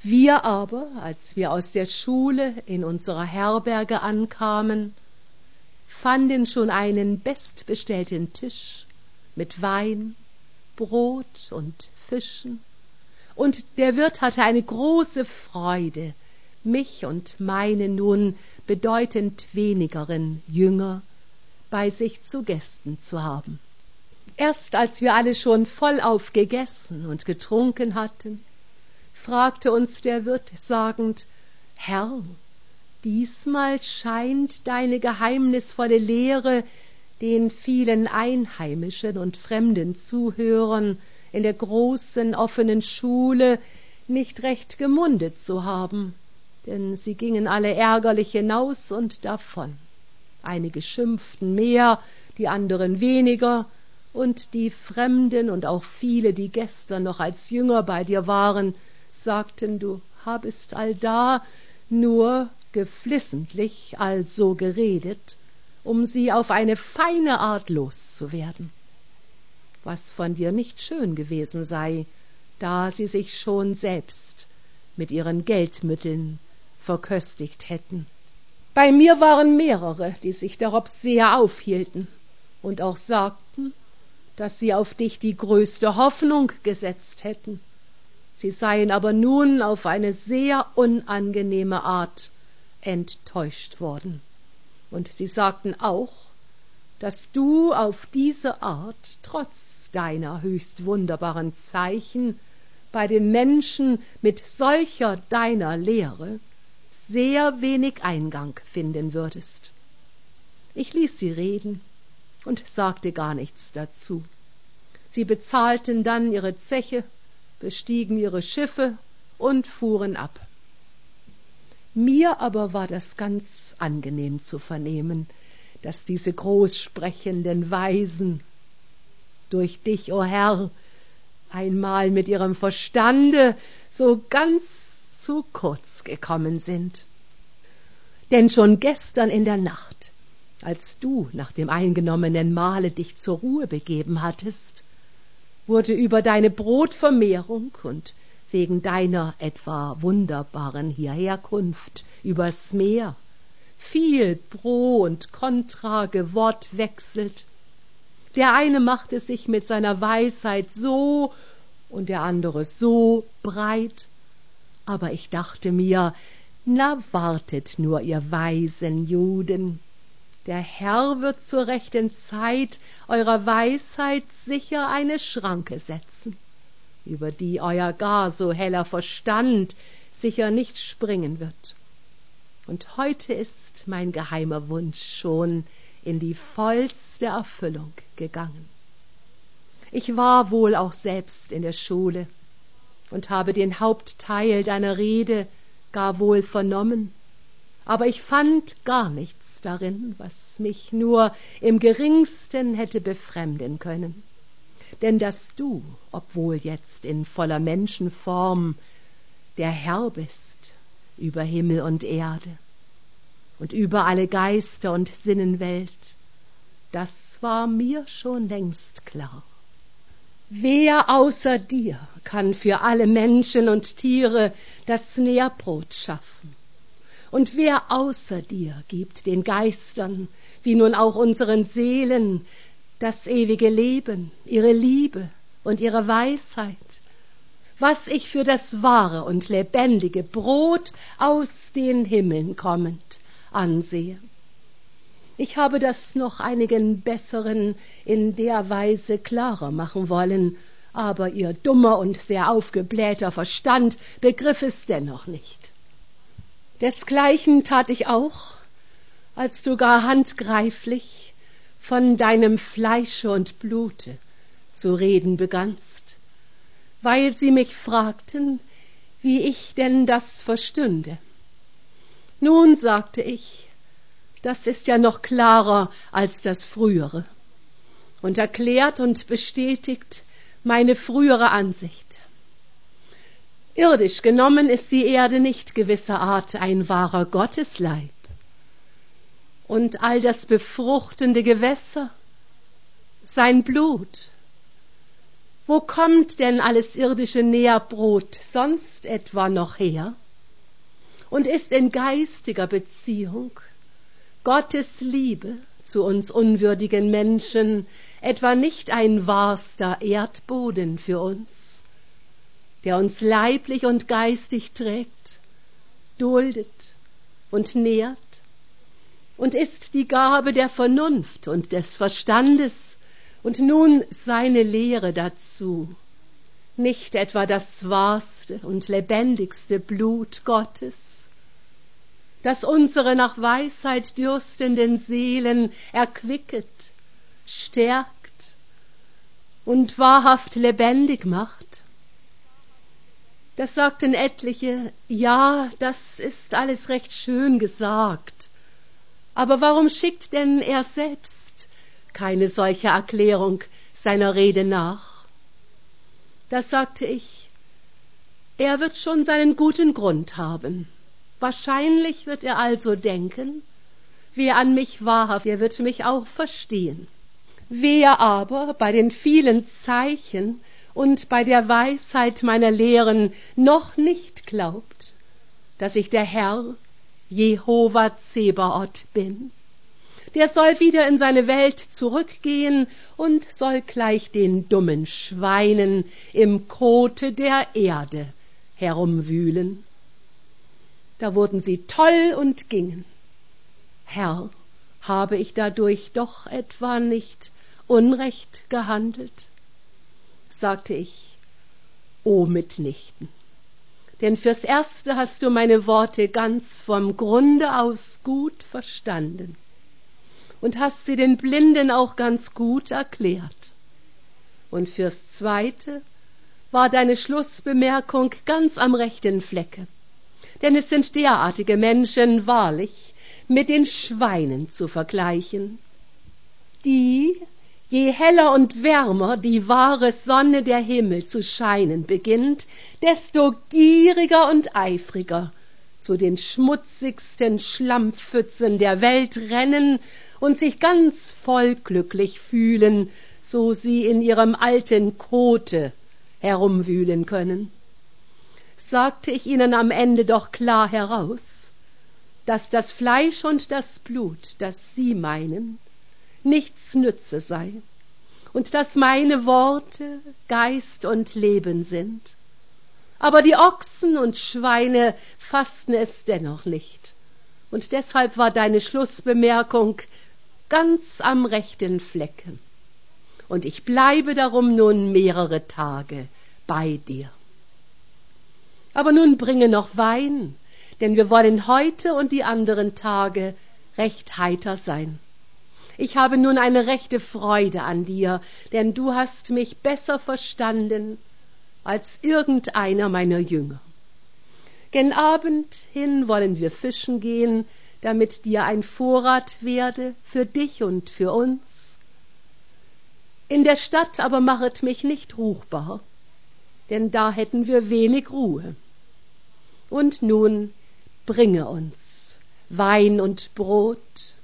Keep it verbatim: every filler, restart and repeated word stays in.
Wir aber, als wir aus der Schule in unserer Herberge ankamen, fanden schon einen bestbestellten Tisch mit Wein, Brot und Fischen, und der Wirt hatte eine große Freude, mich und meine nun bedeutend wenigeren Jünger bei sich zu Gästen zu haben. Erst als wir alle schon vollauf gegessen und getrunken hatten, fragte uns der Wirt sagend: »Herr, diesmal scheint deine geheimnisvolle Lehre den vielen Einheimischen und fremden Zuhörern in der großen offenen Schule nicht recht gemundet zu haben, denn sie gingen alle ärgerlich hinaus und davon. Einige schimpften mehr, die anderen weniger, und die Fremden und auch viele, die gestern noch als Jünger bei dir waren, sagten, du habest allda nur geflissentlich also geredet, um sie auf eine feine Art loszuwerden, was von dir nicht schön gewesen sei, da sie sich schon selbst mit ihren Geldmitteln verköstigt hätten. Bei mir waren mehrere, die sich darob sehr aufhielten und auch sagten, dass sie auf dich die größte Hoffnung gesetzt hätten. Sie seien aber nun auf eine sehr unangenehme Art enttäuscht worden. Und sie sagten auch, dass du auf diese Art, trotz deiner höchst wunderbaren Zeichen, bei den Menschen mit solcher deiner Lehre sehr wenig Eingang finden würdest. Ich ließ sie reden und sagte gar nichts dazu. Sie bezahlten dann ihre Zeche, bestiegen ihre Schiffe und fuhren ab. Mir aber war das ganz angenehm zu vernehmen, dass diese großsprechenden Weisen durch dich, o Herr, einmal mit ihrem Verstande so ganz zu kurz gekommen sind. Denn schon gestern in der Nacht, als du nach dem eingenommenen Mahle dich zur Ruhe begeben hattest, wurde über deine Brotvermehrung und wegen deiner etwa wunderbaren Hierherkunft übers Meer viel Pro und Contra gewortwechselt. Der eine machte sich mit seiner Weisheit so und der andere so breit, aber ich dachte mir, na wartet nur, ihr weisen Juden, der Herr wird zur rechten Zeit eurer Weisheit sicher eine Schranke setzen, über die euer gar so heller Verstand sicher nicht springen wird. Und heute ist mein geheimer Wunsch schon in die vollste Erfüllung gegangen. Ich war wohl auch selbst in der Schule und habe den Hauptteil deiner Rede gar wohl vernommen, aber ich fand gar nichts darin, was mich nur im geringsten hätte befremden können. Denn dass du, obwohl jetzt in voller Menschenform, der Herr bist über Himmel und Erde und über alle Geister und Sinnenwelt, das war mir schon längst klar. Wer außer dir kann für alle Menschen und Tiere das Nährbrot schaffen? Und wer außer dir gibt den Geistern, wie nun auch unseren Seelen, das ewige Leben, ihre Liebe und ihre Weisheit, was ich für das wahre und lebendige Brot aus den Himmeln kommend ansehe? Ich habe das noch einigen Besseren in der Weise klarer machen wollen, aber ihr dummer und sehr aufgeblähter Verstand begriff es dennoch nicht. Desgleichen tat ich auch, als du gar handgreiflich von deinem Fleische und Blute zu reden begannst, weil sie mich fragten, wie ich denn das verstünde. Nun, sagte ich, das ist ja noch klarer als das Frühere und erklärt und bestätigt meine frühere Ansicht. Irdisch genommen ist die Erde nicht gewisser Art ein wahrer Gottesleib. Und all das befruchtende Gewässer, sein Blut, Wo kommt denn alles irdische Nährbrot sonst etwa noch her? Und ist in geistiger Beziehung Gottes Liebe zu uns unwürdigen Menschen etwa nicht ein wahrster Erdboden für uns, der uns leiblich und geistig trägt, duldet und nährt? Und ist die Gabe der Vernunft und des Verstandes und nun seine Lehre dazu nicht etwa das wahrste und lebendigste Blut Gottes, das unsere nach Weisheit dürstenden Seelen erquicket, stärkt und wahrhaft lebendig macht? Das sagten etliche, ja, das ist alles recht schön gesagt, aber warum schickt denn er selbst keine solche Erklärung seiner Rede nach? Da sagte ich, er wird schon seinen guten Grund haben. Wahrscheinlich wird er also denken, wer an mich wahrhaft, der wird mich auch verstehen. Wer aber bei den vielen Zeichen und bei der Weisheit meiner Lehren noch nicht glaubt, dass ich der Herr Jehova Zebaoth bin, der soll wieder in seine Welt zurückgehen und soll gleich den dummen Schweinen im Kote der Erde herumwühlen. Da wurden sie toll und gingen. Herr, habe ich dadurch doch etwa nicht unrecht gehandelt? Sagte ich, o mitnichten. Denn fürs Erste hast du meine Worte ganz vom Grunde aus gut verstanden und hast sie den Blinden auch ganz gut erklärt. Und fürs Zweite war deine Schlussbemerkung ganz am rechten Flecke, denn es sind derartige Menschen wahrlich mit den Schweinen zu vergleichen, die, je heller und wärmer die wahre Sonne der Himmel zu scheinen beginnt, desto gieriger und eifriger zu den schmutzigsten Schlammpfützen der Welt rennen und sich ganz vollglücklich fühlen, so sie in ihrem alten Kote herumwühlen können. Sagte ich ihnen am Ende doch klar heraus, dass das Fleisch und das Blut, das sie meinen, nichts nütze sei, und dass meine Worte Geist und Leben sind. Aber die Ochsen und Schweine fassten es dennoch nicht, und deshalb war deine Schlussbemerkung ganz am rechten Flecken, und ich bleibe darum nun mehrere Tage bei dir. Aber nun bringe noch Wein, denn wir wollen heute und die anderen Tage recht heiter sein. Ich habe nun eine rechte Freude an dir, denn du hast mich besser verstanden als irgendeiner meiner Jünger. Gen Abend hin wollen wir fischen gehen, damit dir ein Vorrat werde für dich und für uns. In der Stadt aber machet mich nicht ruchbar, denn da hätten wir wenig Ruhe. Und nun bringe uns Wein und Brot